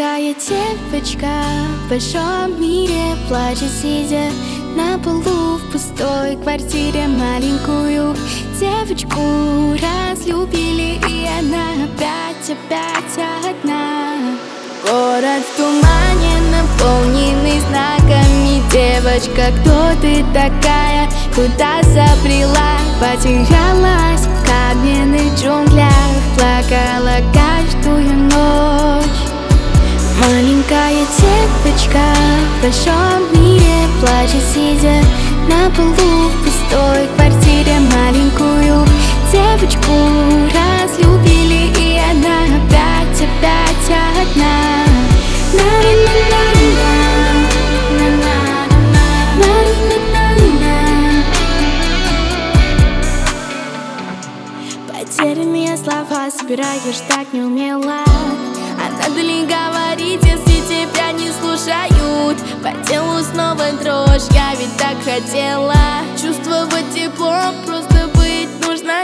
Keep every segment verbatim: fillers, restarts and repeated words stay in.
Маленькая девочка в большом мире плачет, сидя на полу в пустой квартире. Маленькую девочку разлюбили, и она опять, опять одна. Город в тумане, наполненный знаками. Девочка, кто ты такая? Куда забрела? Потерялась в каменных джунглях, плакала каждую ночь. Маленькая девочка в большом мире плачет, сидя на полу в пустой квартире. Маленькую девочку разлюбили, и она опять, опять одна. Потерянные слова собираешь так неумело, а надо ли говорить, если тебя не слушают? По телу снова дрожь, я ведь так хотела чувствовать тепло, просто быть нужною.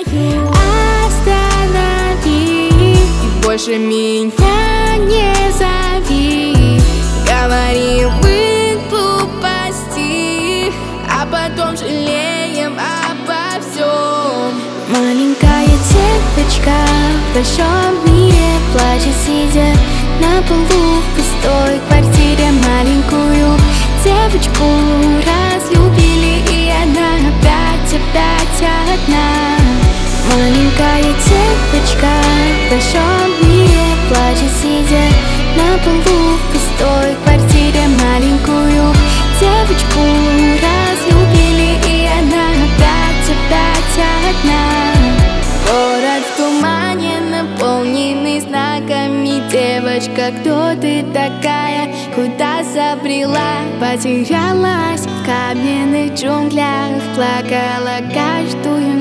Останови и больше меня не зови. Говорим глупости, а потом жалеем обо всем. Маленькая девочка в большом мире плачет, сидя на полу в пустой квартире. Маленькую девочку разлюбили, и она опять, опять одна. Маленькая девочка в большом мире плачет, сидя на полу в пустой квартире. Маленькую девочку разлюбили, и она опять, опять одна. Город в тумане, наполненный знаками. Девочка, кто ты такая? Куда забрела? Потерялась в каменных джунглях, плакала каждую